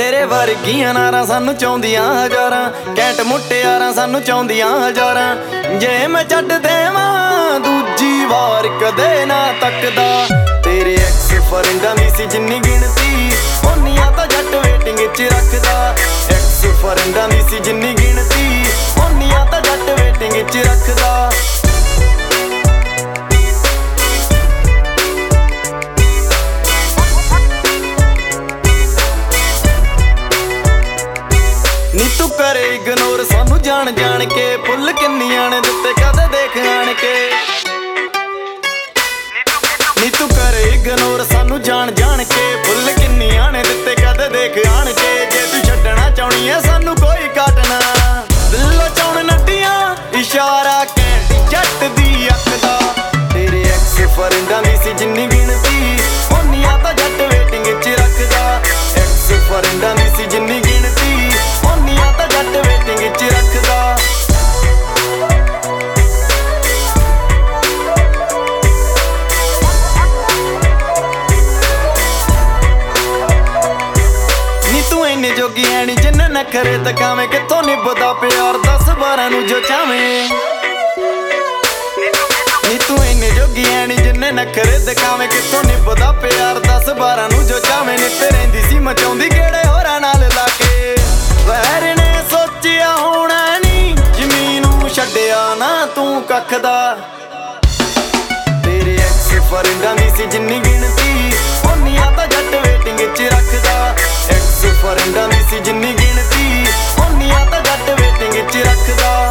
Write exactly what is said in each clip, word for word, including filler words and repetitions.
ਤੇਰੇ ਵਰਗੀਆਂ ਨਾਰਾਂ ਸਾਨੂੰ ਚਾਹੁੰਦੀਆਂ ਹਜ਼ਾਰਾਂ, ਕੈਂਟ ਮੁਟਿਆਰਾਂ ਸਾਨੂੰ ਚਾਹੁੰਦੀਆਂ ਹਜ਼ਾਰਾਂ। ਜੇ ਮੈਂ ਛੱਡ ਦੇਵਾਂ ਦੂਜੀ ਵਾਰ ਕਦੇ ਨਾ ਤੱਕਦਾ। ਤੇਰੇ ਐਕਸ ਫਰੈਂਡਾਂ ਦੀ ਸੀ ਜਿੰਨੀ ਗਿਣਤੀ, ਓਨੀਆਂ ਤਾਂ ਜੱਟ ਵੇਟਿੰਗ 'ਚ ਰੱਖਦਾ। ਐਕਸ ਫਰੈਂਡਾਂ ਦੀ ਸੀ ਜਿੰਨੀ ਗਿਣਤੀ, ਓਨੀਆਂ ਤਾਂ ਜੱਟ ਵੇਟਿੰਗ 'ਚ ਰੱਖਦਾ। ਨੀ ਤੂੰ ਕਰੇ ਇਗਨੋਰ ਸਾਨੂੰ ਜਾਣ ਜਾਣ ਕੇ, ਫੁੱਲ ਕਿੰਨੀਆਂ ਨੇ ਦਿੱਤੇ ਕਦੇ ਦੇਖ ਆਣ ਕੇ। ਨੀ ਤੂੰ ਕਰੇ ਇਗਨੋਰ ਸਾਨੂੰ ਜਾਣ ਜਾਣ ਕੇ, ਫੁੱਲ ਕਿੰਨੀਆਂ ਨੇ ਦਿੱਤੇ ਕਦੇ ਦੇਖ ਆਣ ਕੇ। ਜੇ ਤੂੰ ਛੱਡਣਾ ਚਾਹੁੰਦੀ ਐ ਸਾਨੂੰ ਕੋਈ ਕਾਟਣਾ, ਦਿਲੋਂ ਚਾਉਣ ਨੱਟੀਆਂ ਇਸ਼ਾਰਾ ਘੈਂਟ ਜੱਟ ਦੀ ਅੱਖ ਦਾ। ਤੇਰੇ ਐਕਸ ਫਰੈਂਡਾਂ ਦੀ ਸੀ ਜਿੰਨੀ ਗਿਣਤੀ, ਓਨੀਆਂ ਤਾਂ ਜੱਟ ਵੇਟਿੰਗ 'ਚ ਰੱਖਦਾ। ਐਕਸ ਫਰੈਂਡਾਂ ਦੀ ਸੀ ਜਿੰਨੀ ਗਿਣਤੀ, ਓਨੀਆਂ ਤਾਂ ਜੱਟ ਵੇਟਿੰਗ 'ਚ ਰੱਖਦਾ। ਨੀ ਤੂੰ ਇੰਨੇ ਜੋਗੀ ਹੈ ਨੀ ਜਿੰਨੇ ਨਖਰੇ ਦਿਖਾਵੇਂ, ਕਿੱਥੋਂ ਨਿਭਦਾ ਪਿਆਰ ਦਸ ਬਾਰਾਂ ਨੂੰ ਜੋ ਚਾਵੇਂ। ਨੀ ਤੂੰ ਇੰਨੇ ਜੋਗੀ ਹੈ ਨੀ ਜਿੰਨੇ ਨਖਰੇ ਦਿਖਾਵੇਂ, ਕਿੱਥੋਂ ਨਿਭਦਾ ਪਿਆਰ ਦਸ ਬਾਰਾਂ ਨੂੰ ਜੋ ਚਾਵੇਂ। ਨਿੱਤ ਰਹਿੰਦੀ ਸੀ ਮਚਾਉਂਦੀ ਕਿਹੜੇ ਹੋਰਾਂ ਨਾਲ ਲਾ ਕੇ, ਵੈਰ ਨੇ ਸੋਚਿਆ ਹੋਣਾ ਨੀ ਜ਼ਮੀਨ ਨੂੰ ਛੱਡਿਆ ਨਾ ਤੂੰ ਕੱਖ ਦਾ। ਤੇਰੇ ਐਕਸ ਫਰੈਂਡਾਂ ਦੀ ਸੀ ਜਿੰਨੀ ਗਿਣਤੀ, ਓਨੀਆਂ ਤਾਂ ਜੱਟ ਵੇਟਿੰਗ 'ਚ ਰੱਖਦਾ। ਐਕਸ ਫਰੈਂਡਾਂ ਦੀ ਸੀ ਜਿੰਨੀ ਗਿਣਤੀ, ਓਨੀਆਂ ਤਾਂ ਜੱਟ ਵੇਟਿੰਗ 'ਚ ਰੱਖਦਾ।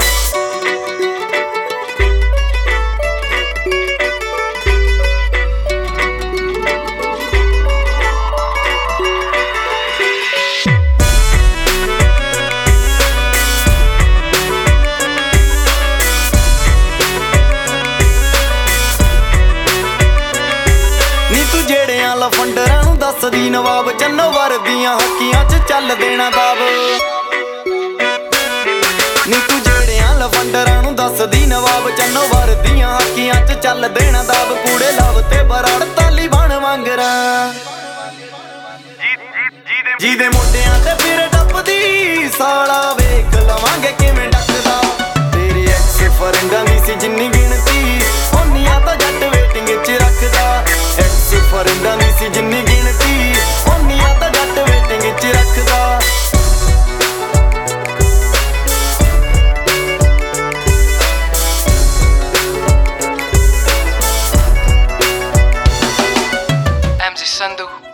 ਜਿਹੜਿਆਂ ਲਫੰਡਰਾਂ ਨੂੰ ਦੱਸਦੀ ਨਵਾਬ, ਚੰਨੋ ਵਰਦੀਆਂ ਹੱਕੀਆਂ 'ਚ ਚੱਲ ਦੇਣਾ ਦਾਬ। ਨੀ ਤੂੰ ਜਿਹੜਿਆਂ ਲਫੰਡਰਾਂ ਨੂੰ ਦੱਸਦੀ ਨਵਾਬ, ਚੰਨੋ ਵਰਦੀਆਂ ਹੱਕੀਆਂ 'ਚ ਚੱਲ ਦੇਣਾ ਦਾਬ। ਕੂੜੇ ਲਵ ਤੇ ਬਰਾੜ ਤਾਲੀਬਾਨ ਵਾਂਗਰਾਂ, ਜਿਹਦੇ ਮੋਢਿਆਂ ਤੇ ਫਿਰ ਟੱਪਦੀ ਸਾਲਾ ਵੇਖ ਲਵਾਂਗੇ ਕਿਵੇਂ ਡੱਕਦਾ। ਤੇਰੇ ਐਕਸ ਫਰੈਂਡਾਂ ਦੀ ਸੀ ਜਿੰਨੀ ਗਿਣਤੀ, ਓਨੀਆਂ ਤਾਂ ਜੱਟ ਵੇਟਿੰਗ 'ਚ ਰੱਖਦਾ। ਐਕਸ ਫਰੈਂਡਾਂ ਦੀ ਸੀ ਜਿੰਨੀ ਗਿਣਤੀ, ਓਨੀਆਂ ਤਾਂ ਜੱਟ ਵੇਟਿੰਗ 'ਚ ਰੱਖਦਾ। M C Sandhu.